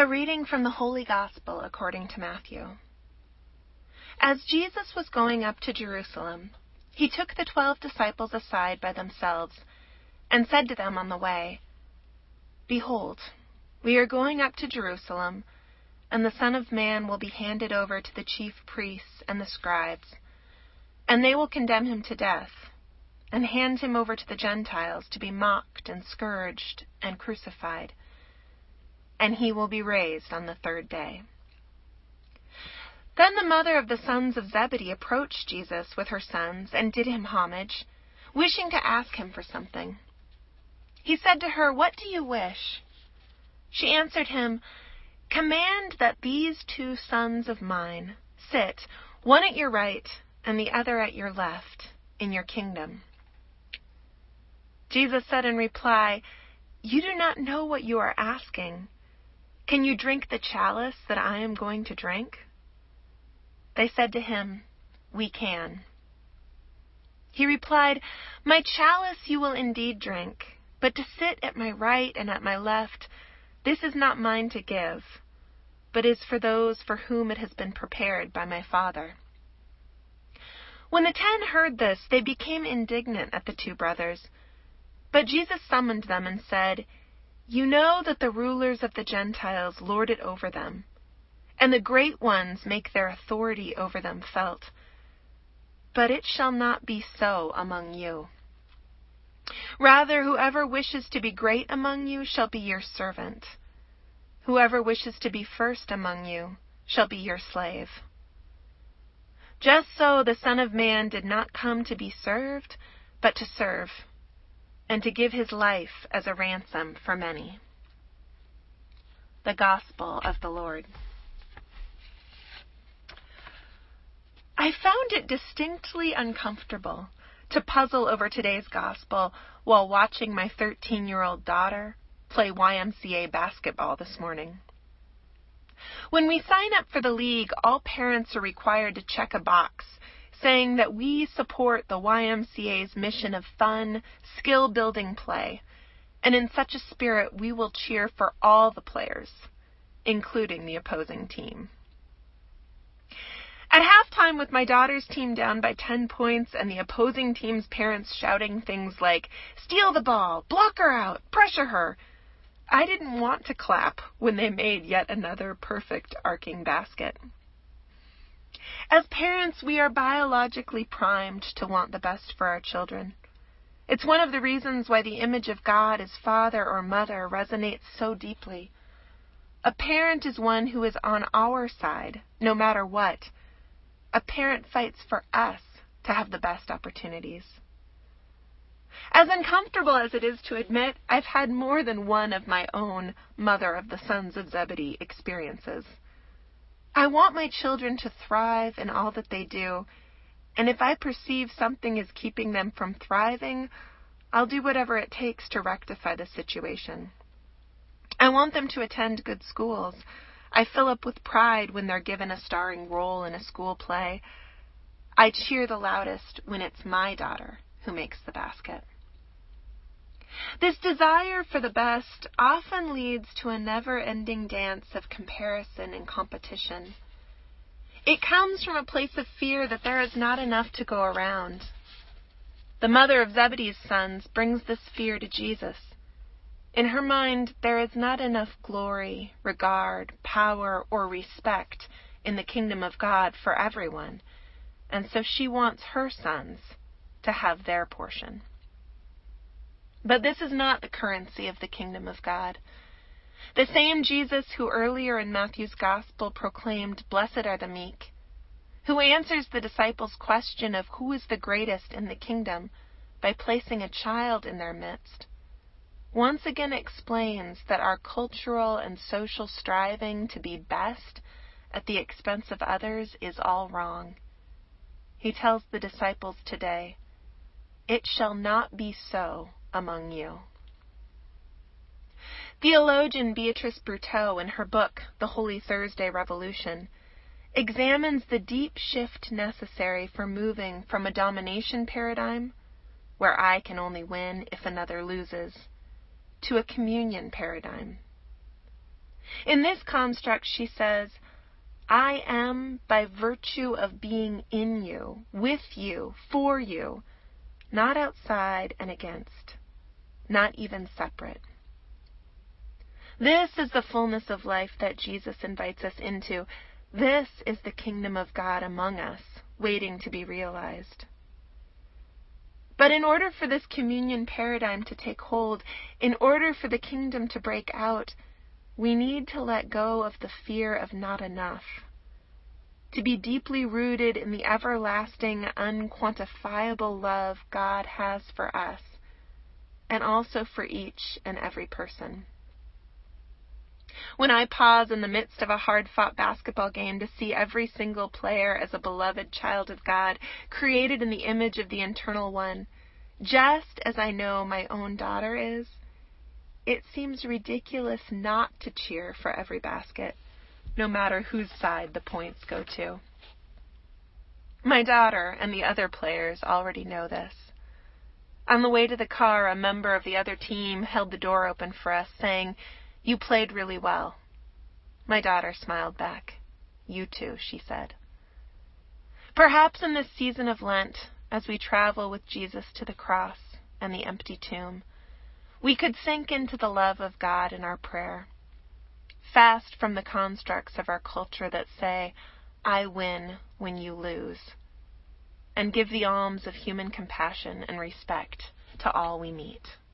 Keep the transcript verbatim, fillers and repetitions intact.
A reading from the Holy Gospel according to Matthew. As Jesus was going up to Jerusalem, he took the twelve disciples aside by themselves and said to them on the way, "Behold, we are going up to Jerusalem, and the Son of Man will be handed over to the chief priests and the scribes, and they will condemn him to death, and hand him over to the Gentiles to be mocked and scourged and crucified. And he will be raised on the third day." Then the mother of the sons of Zebedee approached Jesus with her sons and did him homage, wishing to ask him for something. He said to her, "What do you wish?" She answered him, "Command that these two sons of mine sit, one at your right and the other at your left, in your kingdom." Jesus said in reply, "You do not know what you are asking. Can you drink the chalice that I am going to drink?" They said to him, "We can." He replied, "My chalice you will indeed drink, but to sit at my right and at my left, this is not mine to give, but is for those for whom it has been prepared by my Father." When the ten heard this, they became indignant at the two brothers. But Jesus summoned them and said, "You know that the rulers of the Gentiles lord it over them, and the great ones make their authority over them felt. But it shall not be so among you. Rather, whoever wishes to be great among you shall be your servant. Whoever wishes to be first among you shall be your slave. Just so the Son of Man did not come to be served, but to serve, and to give his life as a ransom for many." The Gospel of the Lord. I found it distinctly uncomfortable to puzzle over today's Gospel while watching my thirteen-year-old daughter play Y M C A basketball this morning. When we sign up for the league, all parents are required to check a box saying that we support the Y M C A's mission of fun, skill-building play, and in such a spirit we will cheer for all the players, including the opposing team. At halftime, with my daughter's team down by ten points and the opposing team's parents shouting things like, "Steal the ball, block her out, pressure her," I didn't want to clap when they made yet another perfect arcing basket. As parents, we are biologically primed to want the best for our children. It's one of the reasons why the image of God as father or mother resonates so deeply. A parent is one who is on our side, no matter what. A parent fights for us to have the best opportunities. As uncomfortable as it is to admit, I've had more than one of my own mother of the sons of Zebedee experiences. I want my children to thrive in all that they do, and if I perceive something is keeping them from thriving, I'll do whatever it takes to rectify the situation. I want them to attend good schools. I fill up with pride when they're given a starring role in a school play. I cheer the loudest when it's my daughter who makes the basket. This desire for the best often leads to a never-ending dance of comparison and competition. It comes from a place of fear that there is not enough to go around. The mother of Zebedee's sons brings this fear to Jesus. In her mind, there is not enough glory, regard, power, or respect in the kingdom of God for everyone, and so she wants her sons to have their portion. But this is not the currency of the kingdom of God. The same Jesus who earlier in Matthew's Gospel proclaimed, "Blessed are the meek," who answers the disciples' question of who is the greatest in the kingdom by placing a child in their midst, once again explains that our cultural and social striving to be best at the expense of others is all wrong. He tells the disciples today, "It shall not be so among you." Theologian Beatrice Brutto, in her book, The Holy Thursday Revolution, examines the deep shift necessary for moving from a domination paradigm, where I can only win if another loses, to a communion paradigm. In this construct, she says, I am by virtue of being in you, with you, for you, not outside and against, not even separate. This is the fullness of life that Jesus invites us into. This is the kingdom of God among us, waiting to be realized. But in order for this communion paradigm to take hold, in order for the kingdom to break out, we need to let go of the fear of not enough, to be deeply rooted in the everlasting, unquantifiable love God has for us, and also for each and every person. When I pause in the midst of a hard-fought basketball game to see every single player as a beloved child of God, created in the image of the Eternal One, just as I know my own daughter is, it seems ridiculous not to cheer for every basket, no matter whose side the points go to. My daughter and the other players already know this. On the way to the car, a member of the other team held the door open for us, saying, "You played really well." My daughter smiled back. "You too," she said. Perhaps in this season of Lent, as we travel with Jesus to the cross and the empty tomb, we could sink into the love of God in our prayer, fast from the constructs of our culture that say, I win when you lose, and give the alms of human compassion and respect to all we meet.